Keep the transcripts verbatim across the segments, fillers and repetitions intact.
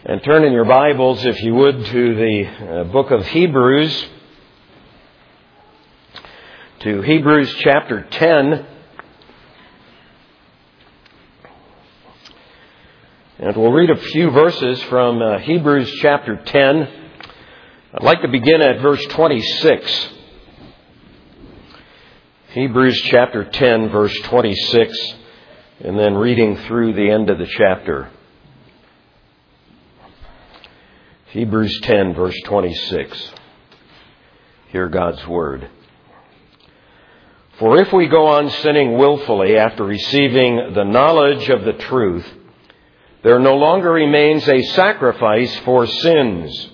And turn in your Bibles, if you would, to the uh, book of Hebrews, to Hebrews chapter ten. And we'll read a few verses from uh, Hebrews chapter ten. I'd like to begin at verse twenty-six. Hebrews chapter ten, verse twenty-six, and then reading through the end of the chapter. Hebrews ten, verse twenty-six. Hear God's word. For if we go on sinning willfully after receiving the knowledge of the truth, there no longer remains a sacrifice for sins,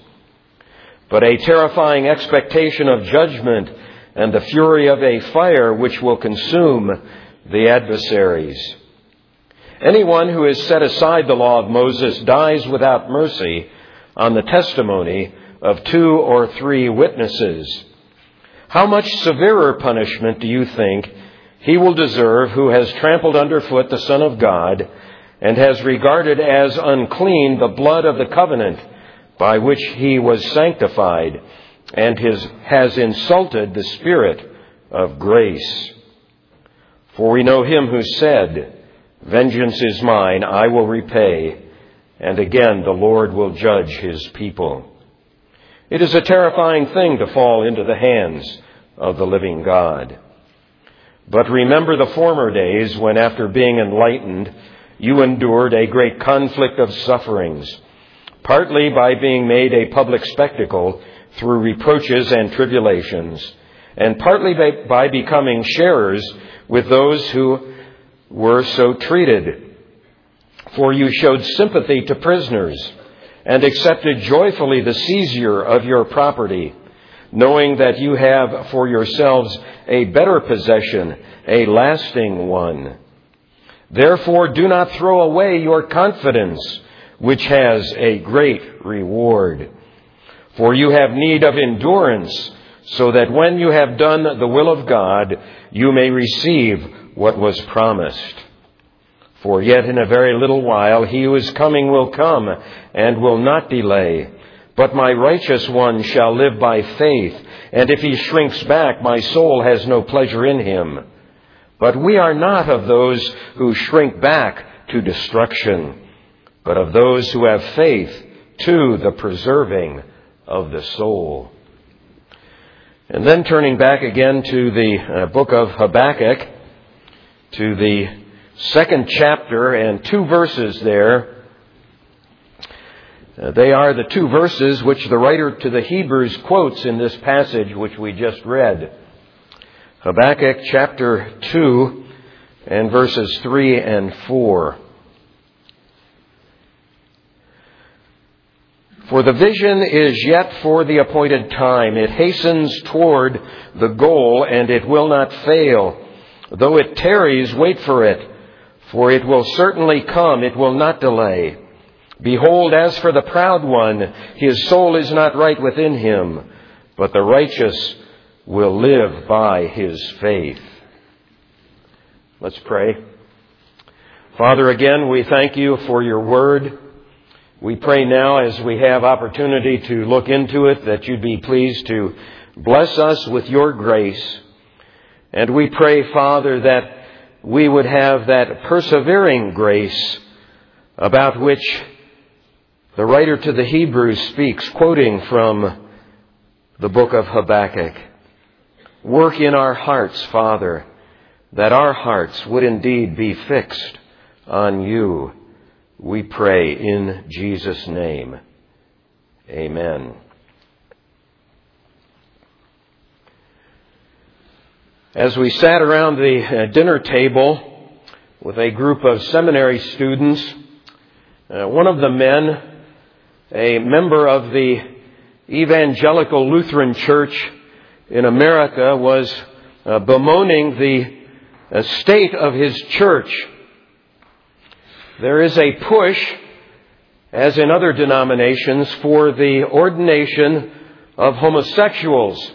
but a terrifying expectation of judgment and the fury of a fire which will consume the adversaries. Anyone who has set aside the law of Moses dies without mercy on the testimony of two or three witnesses. How much severer punishment do you think he will deserve who has trampled underfoot the Son of God and has regarded as unclean the blood of the covenant by which he was sanctified and his, has insulted the Spirit of grace? For we know him who said, "Vengeance is mine, I will repay, and again the Lord will judge his people." It is a terrifying thing to fall into the hands of the living God. But remember the former days when, after being enlightened, you endured a great conflict of sufferings, partly by being made a public spectacle through reproaches and tribulations, and partly by, by becoming sharers with those who were so treated. For you showed sympathy to prisoners and accepted joyfully the seizure of your property, knowing that you have for yourselves a better possession, a lasting one. Therefore, do not throw away your confidence, which has a great reward. For you have need of endurance, so that when you have done the will of God, you may receive what was promised. For yet in a very little while he who is coming will come and will not delay. But my righteous one shall live by faith, and if he shrinks back, my soul has no pleasure in him. But we are not of those who shrink back to destruction, but of those who have faith to the preserving of the soul. And then turning back again to the uh, book of Habakkuk, to the second chapter and two verses there. Uh, they are the two verses which the writer to the Hebrews quotes in this passage which we just read. Habakkuk chapter two and verses three and four. For the vision is yet for the appointed time. It hastens toward the goal, and it will not fail. Though it tarries, wait for it, for it will certainly come, it will not delay. Behold, as for the proud one, his soul is not right within him, but the righteous will live by his faith. Let's pray. Father, again, we thank you for your word. We pray now, as we have opportunity to look into it, that you'd be pleased to bless us with your grace. And we pray, Father, that we would have that persevering grace about which the writer to the Hebrews speaks, quoting from the book of Habakkuk. Work in our hearts, Father, that our hearts would indeed be fixed on you. We pray in Jesus' name. Amen. As we sat around the dinner table with a group of seminary students, uh, one of the men, a member of the Evangelical Lutheran Church in America, was uh, bemoaning the uh, state of his church. There is a push, as in other denominations, for the ordination of homosexuals.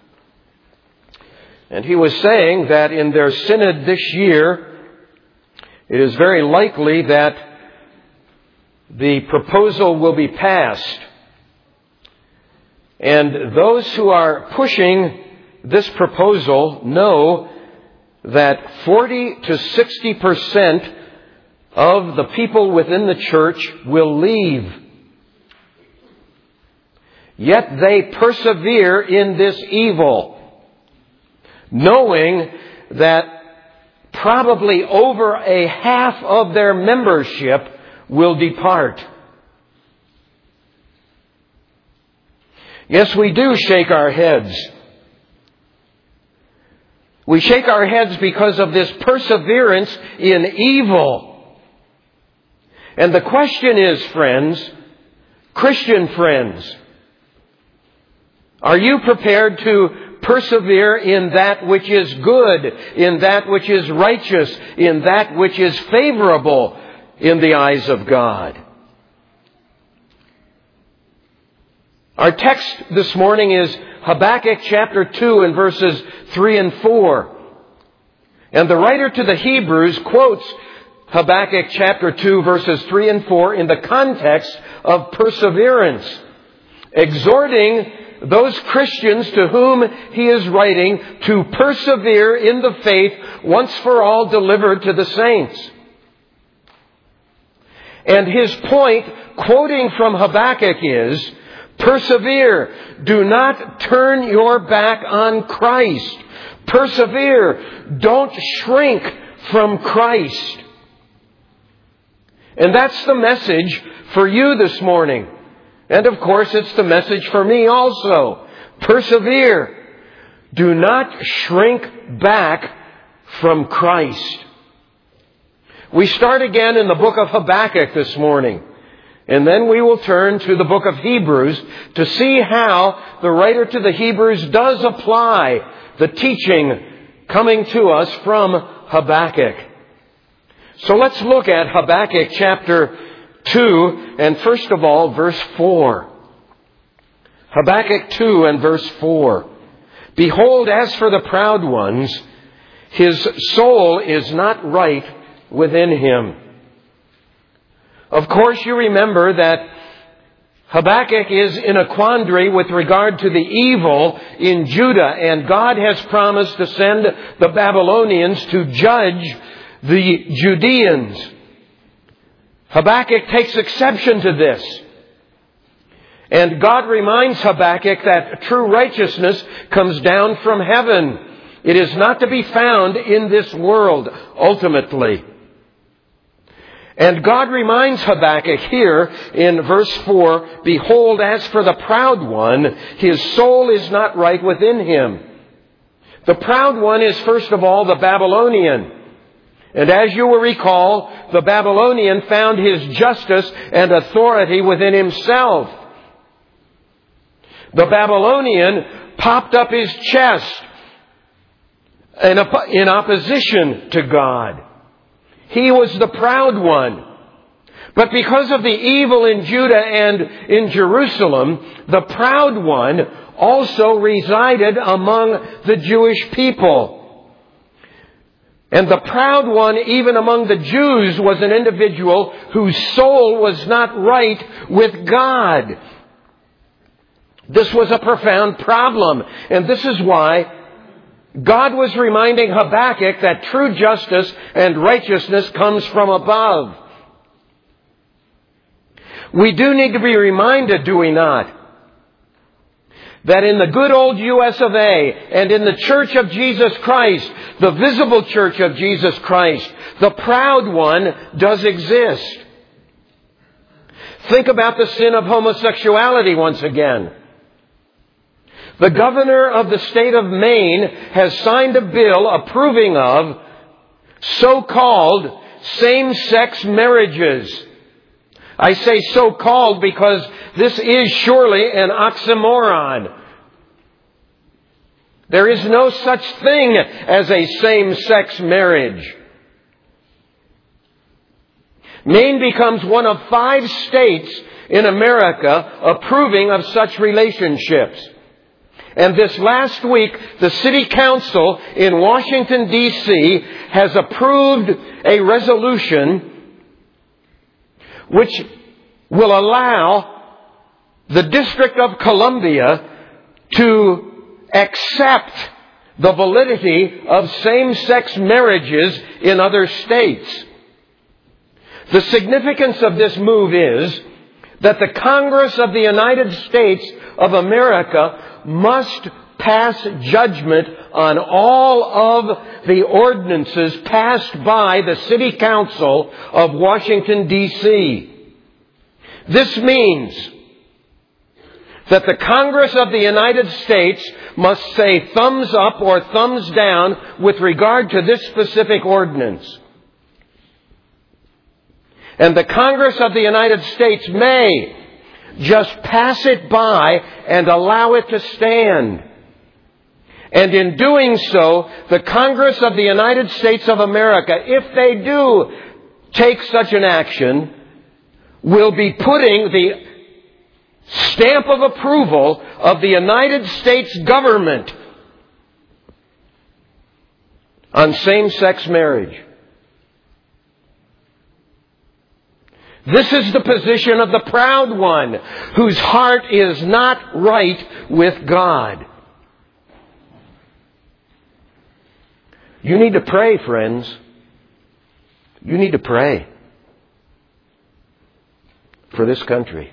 And he was saying that in their synod this year, it is very likely that the proposal will be passed. And those who are pushing this proposal know that forty to sixty percent of the people within the church will leave. Yet they persevere in this evil, knowing that probably over a half of their membership will depart. Yes, we do shake our heads. We shake our heads because of this perseverance in evil. And the question is, friends, Christian friends, are you prepared to persevere in that which is good, in that which is righteous, in that which is favorable in the eyes of God? Our text this morning is Habakkuk chapter two and verses three and four. And the writer to the Hebrews quotes Habakkuk chapter two verses three and four in the context of perseverance, exhorting those Christians to whom he is writing to persevere in the faith once for all delivered to the saints. And his point, quoting from Habakkuk, is, persevere. Do not turn your back on Christ. Persevere. Don't shrink from Christ. And that's the message for you this morning. And of course, it's the message for me also. Persevere. Do not shrink back from Christ. We start again in the book of Habakkuk this morning. And then we will turn to the book of Hebrews to see how the writer to the Hebrews does apply the teaching coming to us from Habakkuk. So let's look at Habakkuk chapter two, and first of all, verse four. Habakkuk two and verse four. Behold, as for the proud ones, his soul is not right within him. Of course, you remember that Habakkuk is in a quandary with regard to the evil in Judah, and God has promised to send the Babylonians to judge the Judeans. Habakkuk takes exception to this. And God reminds Habakkuk that true righteousness comes down from heaven. It is not to be found in this world, ultimately. And God reminds Habakkuk here in verse four, behold, as for the proud one, his soul is not right within him. The proud one is first of all the Babylonian. And as you will recall, the Babylonian found his justice and authority within himself. The Babylonian popped up his chest in opposition to God. He was the proud one. But because of the evil in Judah and in Jerusalem, the proud one also resided among the Jewish people. And the proud one, even among the Jews, was an individual whose soul was not right with God. This was a profound problem. And this is why God was reminding Habakkuk that true justice and righteousness comes from above. We do need to be reminded, do we not, that in the good old U S of A and in the Church of Jesus Christ, the visible Church of Jesus Christ, the proud one does exist. Think about the sin of homosexuality once again. The governor of the state of Maine has signed a bill approving of so-called same-sex marriages. I say so-called because this is surely an oxymoron. There is no such thing as a same-sex marriage. Maine becomes one of five states in America approving of such relationships. And this last week, the City Council in Washington, D C has approved a resolution which will allow the District of Columbia to accept the validity of same-sex marriages in other states. The significance of this move is that the Congress of the United States of America must pass judgment on all of the ordinances passed by the City Council of Washington, D C This means that the Congress of the United States must say thumbs up or thumbs down with regard to this specific ordinance. And the Congress of the United States may just pass it by and allow it to stand. And in doing so, the Congress of the United States of America, if they do take such an action, will be putting the stamp of approval of the United States government on same-sex marriage. This is the position of the proud one, whose heart is not right with God. You need to pray, friends. You need to pray for this country.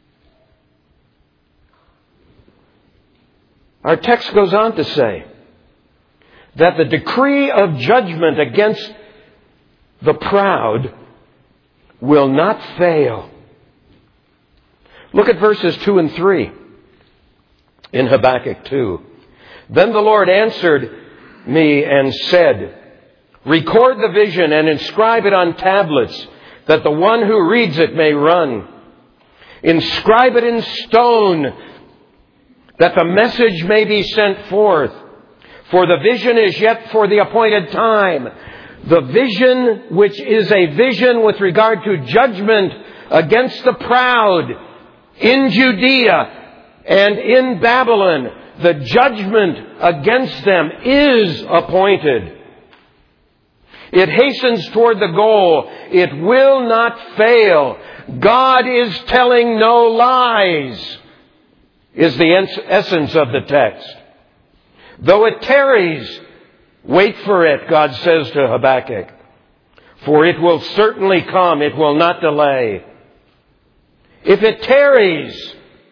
Our text goes on to say that the decree of judgment against the proud will not fail. Look at verses two and three in Habakkuk two. Then the Lord answered me and said, record the vision and inscribe it on tablets, that the one who reads it may run. Inscribe it in stone, that the message may be sent forth. For the vision is yet for the appointed time. The vision, which is a vision with regard to judgment against the proud in Judea and in Babylon, the judgment against them is appointed. It hastens toward the goal. It will not fail. God is telling no lies, is the essence of the text. Though it tarries, wait for it, God says to Habakkuk. For it will certainly come. It will not delay. If it tarries,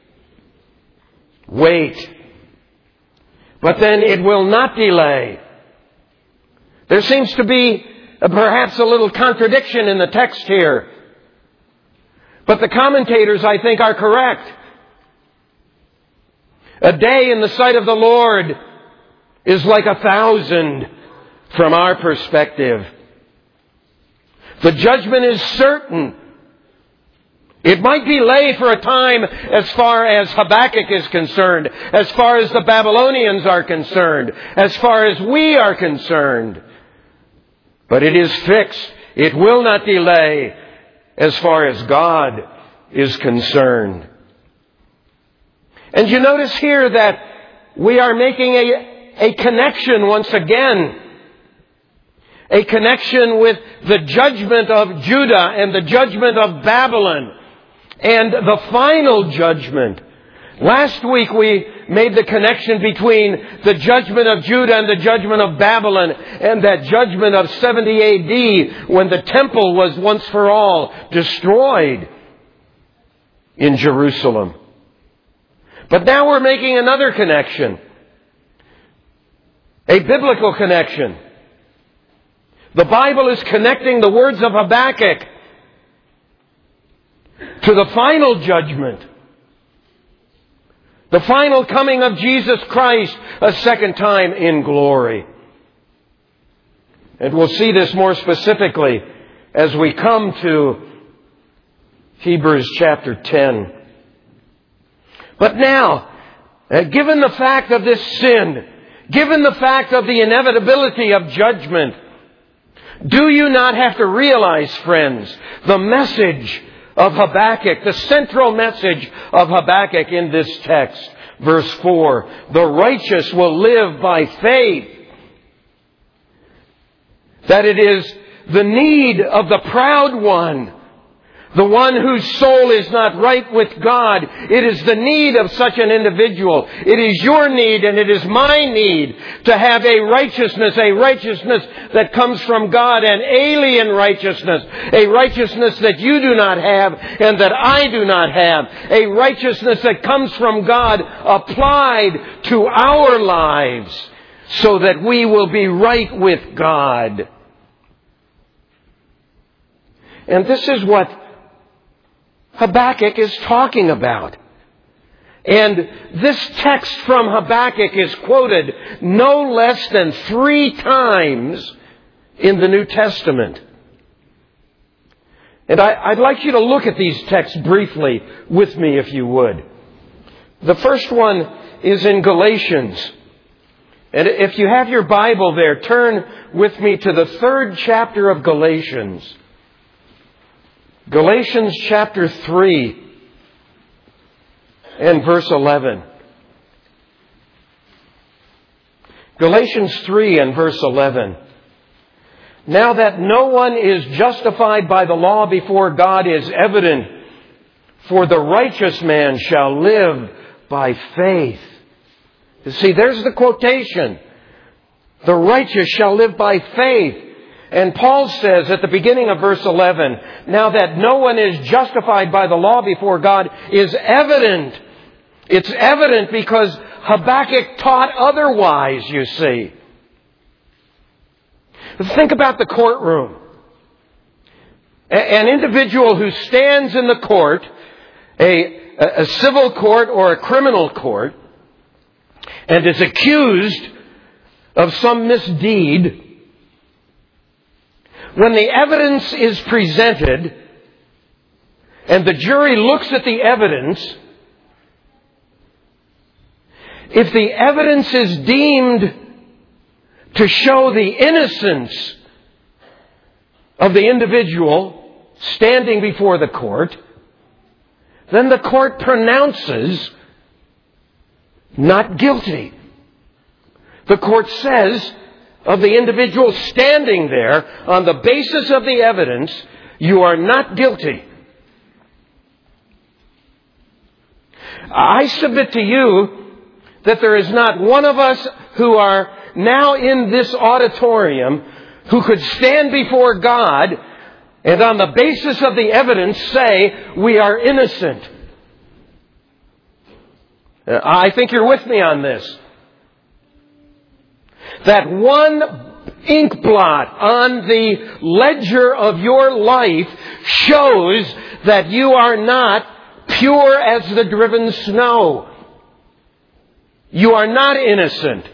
wait. But then it will not delay. There seems to be perhaps a little contradiction in the text here. But the commentators, I think, are correct. A day in the sight of the Lord is like a thousand from our perspective. The judgment is certain. It might delay for a time as far as Habakkuk is concerned, as far as the Babylonians are concerned, as far as we are concerned. But it is fixed. It will not delay as far as God is concerned. And you notice here that we are making a, a connection once again. A connection with the judgment of Judah and the judgment of Babylon and the final judgment. Last week we made the connection between the judgment of Judah and the judgment of Babylon and that judgment of seventy A D when the temple was once for all destroyed in Jerusalem. But now we're making another connection. A biblical connection. The Bible is connecting the words of Habakkuk to the final judgment. The final coming of Jesus Christ a second time in glory. And we'll see this more specifically as we come to Hebrews chapter ten. But now, uh, given the fact of this sin, given the fact of the inevitability of judgment, do you not have to realize, friends, the message of Habakkuk, the central message of Habakkuk in this text? Verse four, the righteous will live by faith. That it is the need of the proud one, The one whose soul is not right with God. It is the need of such an individual. It is your need and it is my need to have a righteousness, a righteousness that comes from God, an alien righteousness, a righteousness that you do not have and that I do not have, a righteousness that comes from God applied to our lives so that we will be right with God. And this is what Habakkuk is talking about. And this text from Habakkuk is quoted no less than three times in the New Testament. And I, I'd like you to look at these texts briefly with me, if you would. The first one is in Galatians. And if you have your Bible there, turn with me to the third chapter of Galatians. Galatians chapter three and verse eleven. Galatians three and verse eleven. Now that no one is justified by the law before God is evident, for the righteous man shall live by faith. You see, there's the quotation. The righteous shall live by faith. And Paul says at the beginning of verse eleven, now that no one is justified by the law before God is evident. It's evident because Habakkuk taught otherwise, you see. Think about the courtroom. An individual who stands in the court, a, a civil court or a criminal court, and is accused of some misdeed. When the evidence is presented and the jury looks at the evidence, if the evidence is deemed to show the innocence of the individual standing before the court, then the court pronounces not guilty. The court says of the individual standing there, on the basis of the evidence, you are not guilty. I submit to you that there is not one of us who are now in this auditorium who could stand before God and on the basis of the evidence say we are innocent. I think you're with me on this. That one ink blot on the ledger of your life shows that you are not pure as the driven snow. You are not innocent.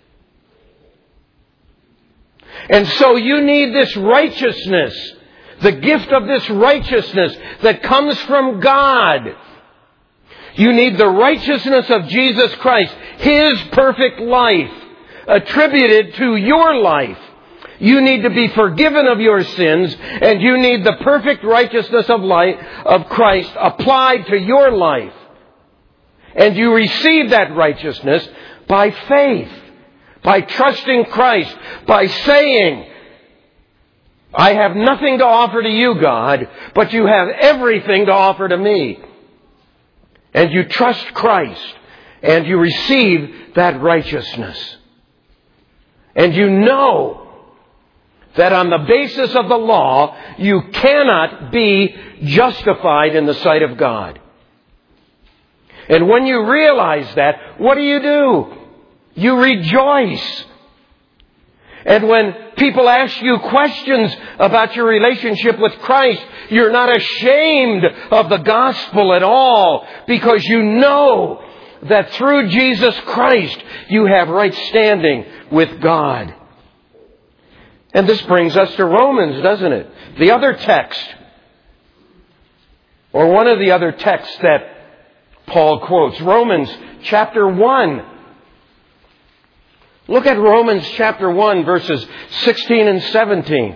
And so you need this righteousness, the gift of this righteousness that comes from God. You need the righteousness of Jesus Christ, His perfect life, attributed to your life. You need to be forgiven of your sins, and you need the perfect righteousness of life of Christ applied to your life. And you receive that righteousness by faith, by trusting Christ, by saying, I have nothing to offer to you, God, but you have everything to offer to me. And you trust Christ, and you receive that righteousness. And you know that on the basis of the law, you cannot be justified in the sight of God. And when you realize that, what do you do? You rejoice. And when people ask you questions about your relationship with Christ, you're not ashamed of the gospel at all, because you know that through Jesus Christ you have right standing with God. And this brings us to Romans, doesn't it? The other text, or one of the other texts that Paul quotes, Romans chapter one. Look at Romans chapter one, verses sixteen and seventeen.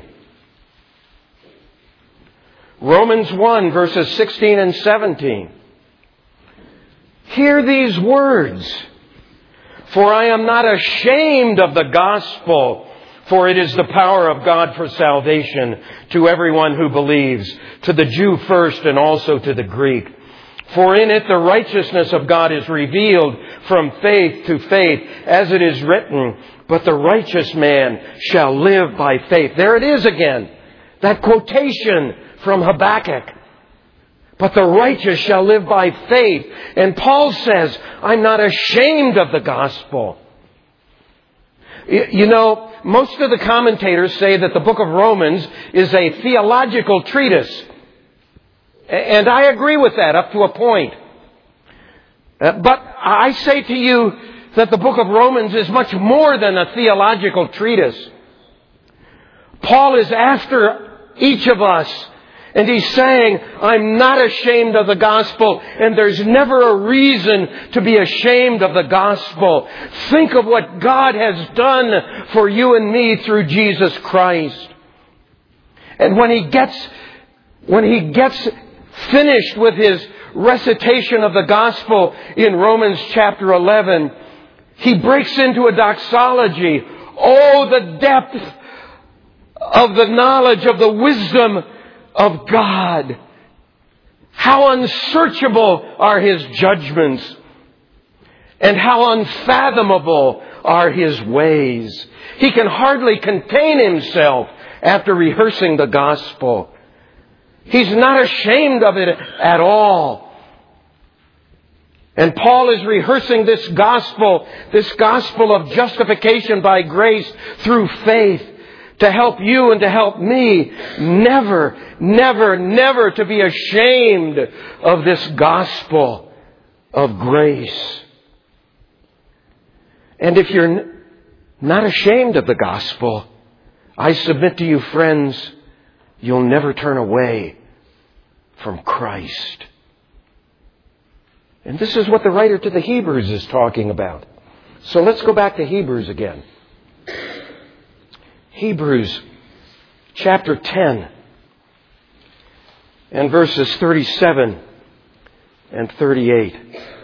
Romans one, verses sixteen and seventeen. Hear these words. For I am not ashamed of the gospel, For it is the power of God for salvation to everyone who believes, to the Jew first and also to the Greek. For in it the righteousness of God is revealed from faith to faith, as it is written, but the righteous man shall live by faith. There it is again, that quotation from Habakkuk. But the righteous shall live by faith. And Paul says, I'm not ashamed of the gospel. You know, most of the commentators say that the book of Romans is a theological treatise. And I agree with that up to a point. But I say to you that the book of Romans is much more than a theological treatise. Paul is after each of us. And he's saying, I'm not ashamed of the gospel, and there's never a reason to be ashamed of the gospel. Think of what God has done for you and me through Jesus Christ. And when he gets, when he gets finished with his recitation of the gospel in Romans chapter eleven, he breaks into a doxology. Oh, the depth of the knowledge of the wisdom of God. How unsearchable are His judgments, and how unfathomable are His ways. He can hardly contain himself after rehearsing the gospel. He's not ashamed of it at all. And Paul is rehearsing this gospel, this gospel of justification by grace through faith, to help you and to help me never, never, never to be ashamed of this gospel of grace. And if you're not ashamed of the gospel, I submit to you, friends, you'll never turn away from Christ. And this is what the writer to the Hebrews is talking about. So let's go back to Hebrews again. Hebrews chapter ten and verses thirty-seven and thirty-eight.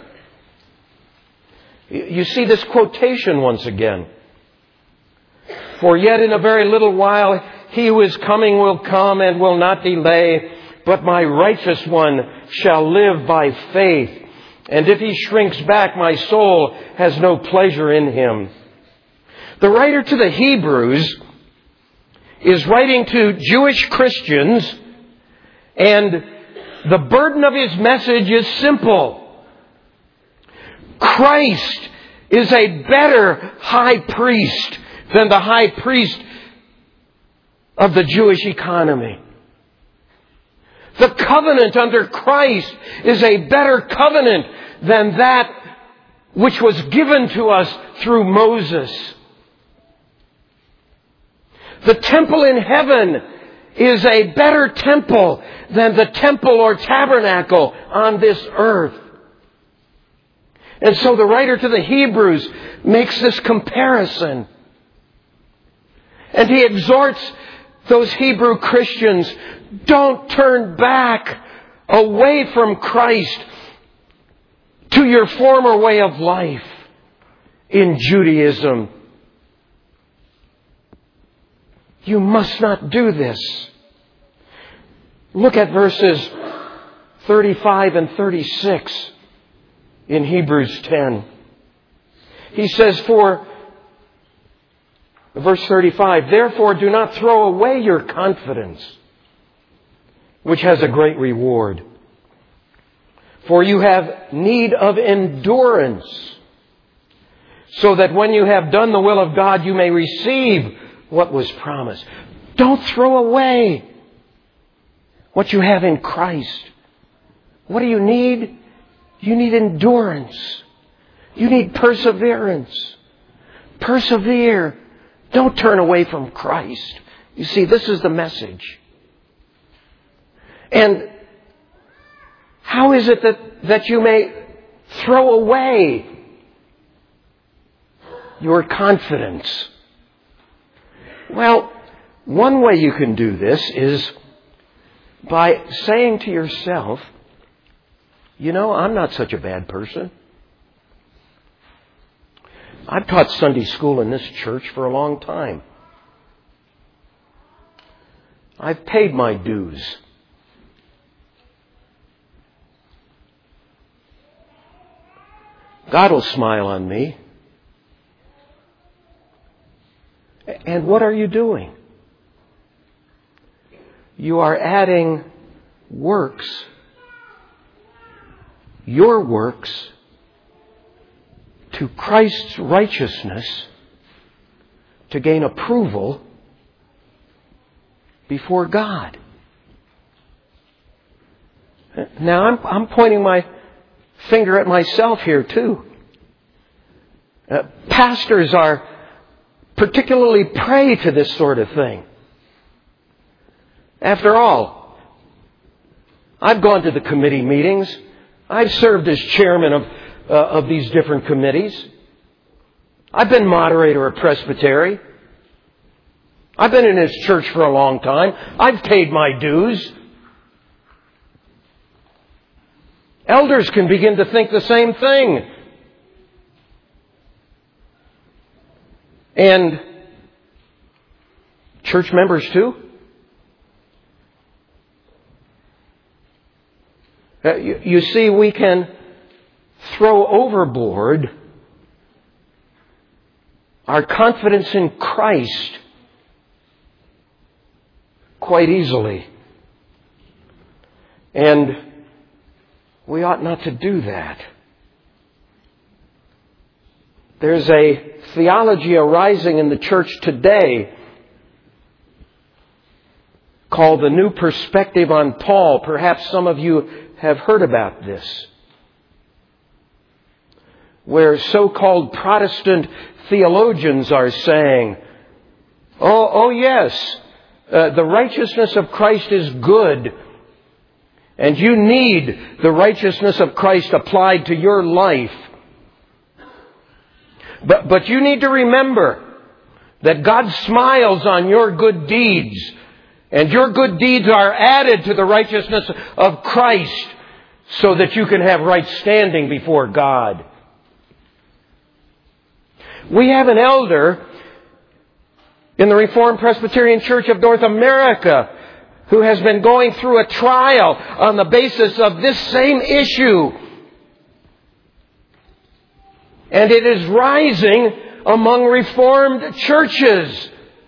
You see this quotation once again. For yet in a very little while he who is coming will come and will not delay, but my righteous one shall live by faith. And if he shrinks back, my soul has no pleasure in him. The writer to the Hebrews is writing to Jewish Christians, and the burden of his message is simple. Christ is a better high priest than the high priest of the Jewish economy. The covenant under Christ is a better covenant than that which was given to us through Moses. The temple in heaven is a better temple than the temple or tabernacle on this earth. And so the writer to the Hebrews makes this comparison. And he exhorts those Hebrew Christians, don't turn back away from Christ to your former way of life in Judaism. You must not do this. Look at verses thirty-five and thirty-six in Hebrews ten. He says, for, verse thirty-five, therefore do not throw away your confidence, which has a great reward. For you have need of endurance, so that when you have done the will of God, you may receive what was promised. Don't throw away what you have in Christ. What do you need? You need endurance. You need perseverance. Persevere. Don't turn away from Christ. You see, this is the message. And how is it that, that you may throw away your confidence? Well, one way you can do this is by saying to yourself, you know, I'm not such a bad person. I've taught Sunday school in this church for a long time. I've paid my dues. God will smile on me. And what are you doing? You are adding works, your works, to Christ's righteousness to gain approval before God. Now, I'm, I'm pointing my finger at myself here, too. Uh, pastors are particularly prey to this sort of thing. After all, I've gone to the committee meetings. I've served as chairman of, uh, of these different committees. I've been moderator of Presbytery. I've been in this church for a long time. I've paid my dues. Elders can begin to think the same thing. And church members too. Uh, you, you see, we can throw overboard our confidence in Christ quite easily. And we ought not to do that. There's a theology arising in the church today called the New Perspective on Paul. Perhaps some of you have heard about this, where so-called Protestant theologians are saying, oh, oh yes, uh, the righteousness of Christ is good, and you need the righteousness of Christ applied to your life. But, but you need to remember that God smiles on your good deeds, and your good deeds are added to the righteousness of Christ so that you can have right standing before God. We have an elder in the Reformed Presbyterian Church of North America who has been going through a trial on the basis of this same issue. And it is rising among Reformed churches.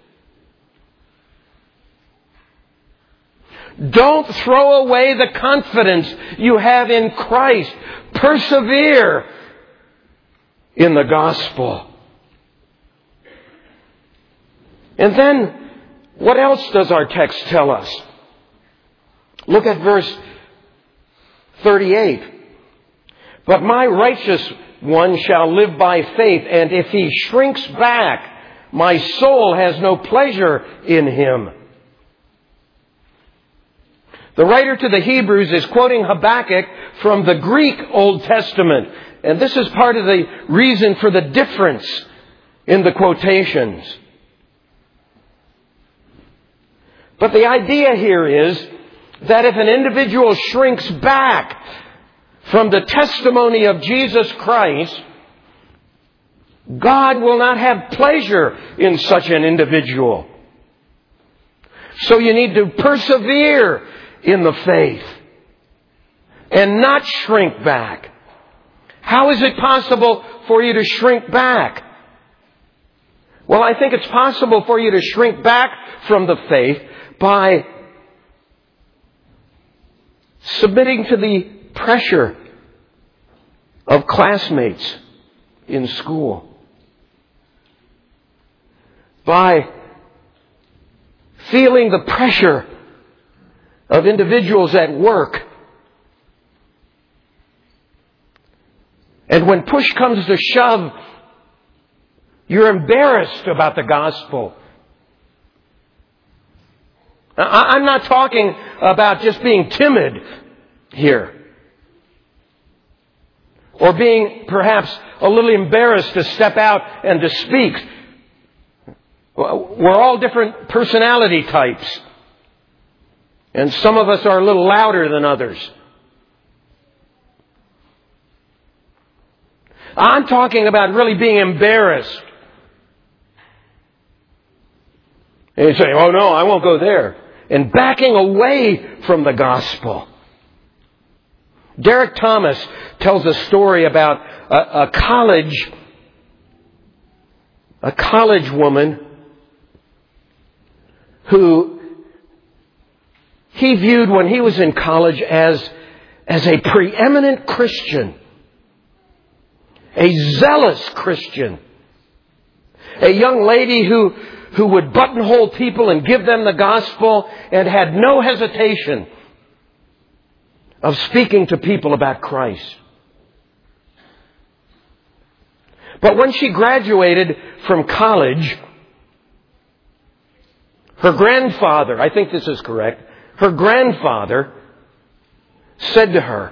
Don't throw away the confidence you have in Christ. Persevere in the gospel. And then, what else does our text tell us? Look at verse thirty-eight. But my righteous one shall live by faith, and if he shrinks back, my soul has no pleasure in him. The writer to the Hebrews is quoting Habakkuk from the Greek Old Testament. And this is part of the reason for the difference in the quotations. But the idea here is that if an individual shrinks back from the testimony of Jesus Christ, God will not have pleasure in such an individual. So you need to persevere in the faith and not shrink back. How is it possible for you to shrink back? Well, I think it's possible for you to shrink back from the faith by submitting to the pressure of classmates in school, by feeling the pressure of individuals at work. And when push comes to shove, you're embarrassed about the gospel. I'm not talking about just being timid here, or being perhaps a little embarrassed to step out and to speak. We're all different personality types. And some of us are a little louder than others. I'm talking about really being embarrassed. And you say, oh no, I won't go there. and backing away from the gospel. Derek Thomas tells a story about a, a college, a college woman who he viewed when he was in college as, as a preeminent Christian, a zealous Christian, a young lady who, who would buttonhole people and give them the gospel and had no hesitation of speaking to people about Christ. But when she graduated from college, her grandfather, I think this is correct, her grandfather said to her,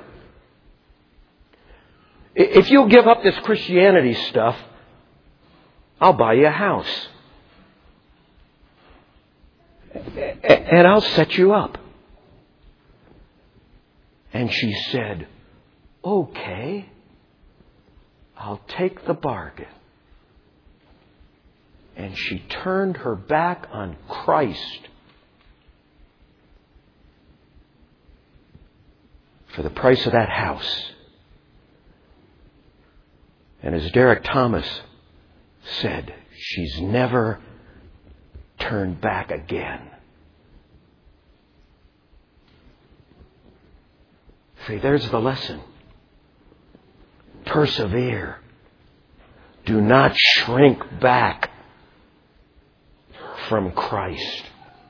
if you'll give up this Christianity stuff, I'll buy you a house. And I'll set you up. And she said, okay, I'll take the bargain. And she turned her back on Christ for the price of that house. And as Derek Thomas said, she's never turned back again. See, there's the lesson. Persevere. Do not shrink back from Christ.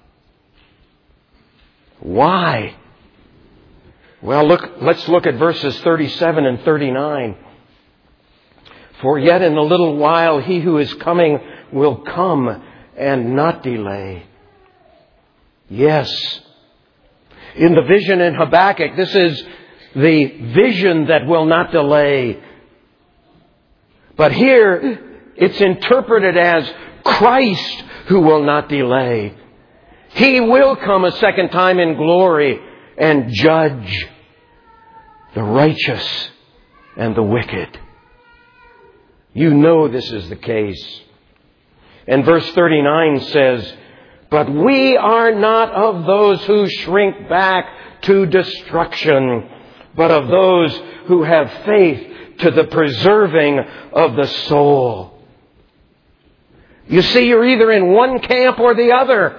Why? Well, look, let's look at verses thirty-seven and thirty-nine. For yet in a little while he who is coming will come and not delay. Yes. In the vision in Habakkuk, this is the vision that will not delay. But here, it's interpreted as Christ who will not delay. He will come a second time in glory and judge the righteous and the wicked. You know this is the case. And verse thirty-nine says, but we are not of those who shrink back to destruction, but of those who have faith to the preserving of the soul. You see, you're either in one camp or the other.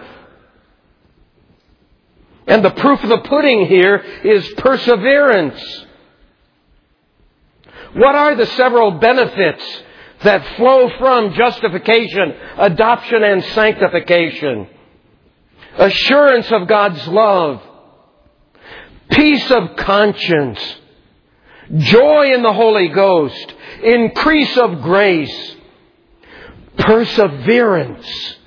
And the proof of the pudding here is perseverance. What are the several benefits that flow from justification, adoption, and sanctification? Assurance of God's love, peace of conscience, joy in the Holy Ghost, increase of grace, perseverance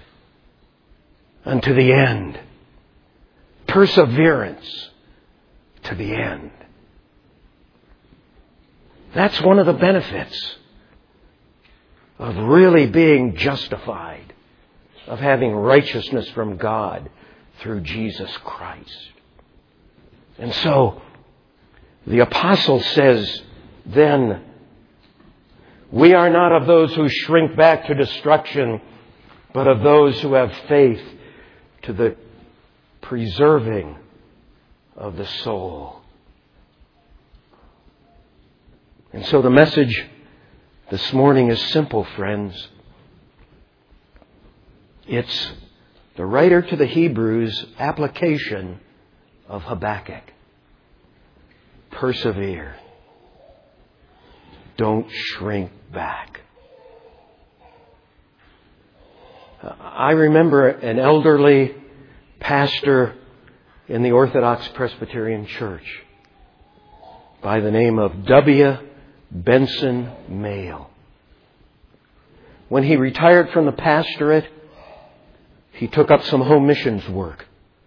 unto the end. Perseverance to the end. That's one of the benefits of really being justified, of having righteousness from God through Jesus Christ. And so, the apostle says then, we are not of those who shrink back to destruction, but of those who have faith to the preserving of the soul. And so the message this morning is simple, friends. It's the writer to the Hebrews' application of Habakkuk. Persevere. Don't shrink back. I remember an elderly pastor in the Orthodox Presbyterian Church by the name of W. Benson Mayle. When he retired from the pastorate, he took up some home missions work.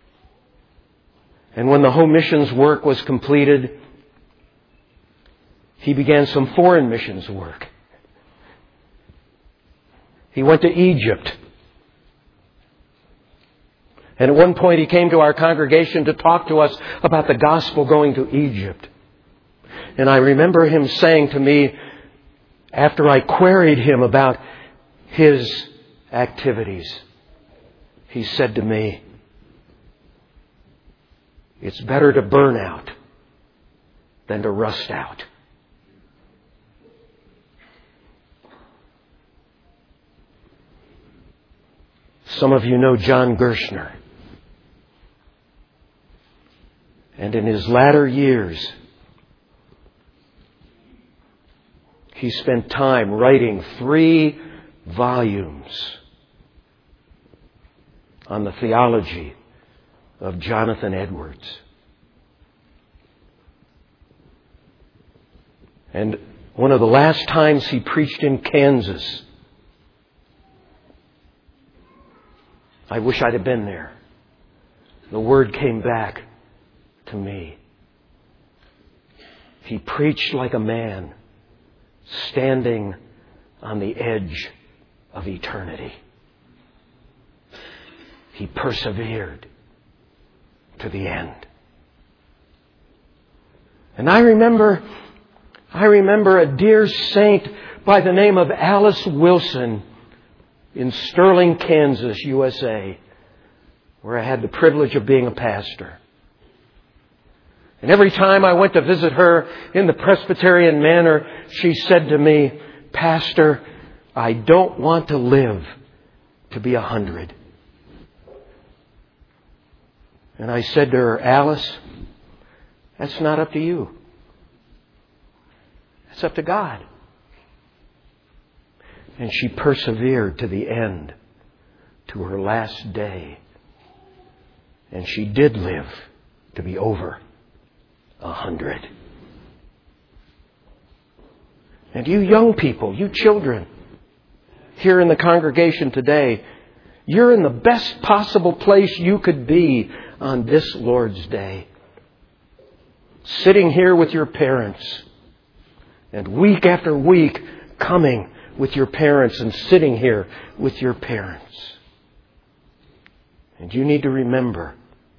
And when the home missions work was completed, he began some foreign missions work. He went to Egypt. And at one point he came to our congregation to talk to us about the gospel going to Egypt. And I remember him saying to me, after I queried him about his activities, he said to me, It's better to burn out than to rust out. Some of you know John Gershner. And in his latter years, he spent time writing three volumes on the theology of Jonathan Edwards. And one of the last times he preached in Kansas, I wish I'd have been there. The word came back to me. He preached like a man standing on the edge of eternity. He persevered to the end. And I remember, I remember a dear saint by the name of Alice Wilson in Sterling, Kansas, U S A, where I had the privilege of being a pastor. And every time I went to visit her in the Presbyterian manor, she said to me, "Pastor, I don't want to live to be a hundred." And I said to her, "Alice, that's not up to you. It's up to God." And she persevered to the end, to her last day. And she did live to be over a hundred. And you young people, you children, here in the congregation today, you're in the best possible place you could be on this Lord's Day. Sitting here with your parents, and week after week coming with your parents and sitting here with your parents. And you need to remember,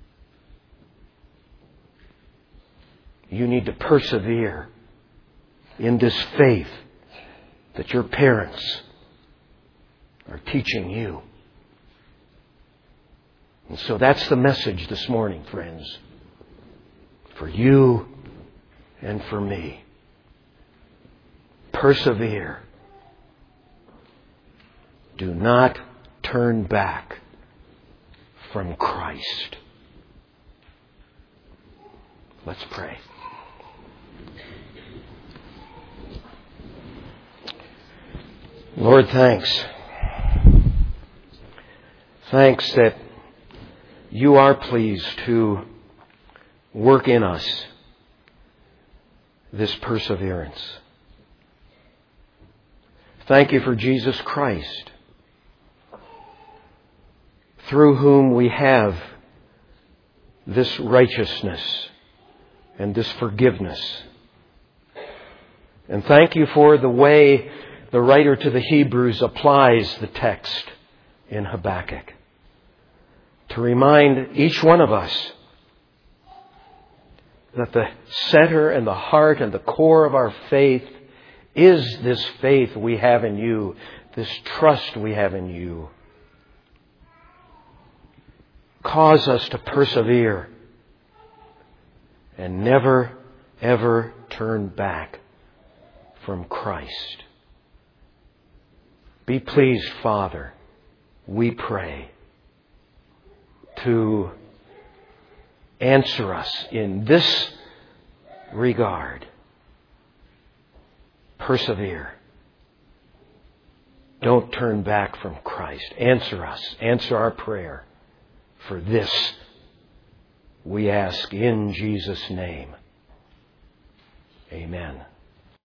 you need to persevere in this faith that your parents are teaching you. And so that's the message this morning, friends, for you and for me. Persevere. Do not turn back from Christ. Let's pray. Lord, thanks. Thanks that you are pleased to work in us this perseverance. Thank you for Jesus Christ, through whom we have this righteousness and this forgiveness. And thank you for the way the writer to the Hebrews applies the text in Habakkuk to remind each one of us that the center and the heart and the core of our faith is this faith we have in you, this trust we have in you. Cause us to persevere and never, ever turn back from Christ. Be pleased, Father, we pray, to answer us in this regard. Persevere. Don't turn back from Christ. Answer us. Answer our prayer. For this we ask in Jesus' name. Amen.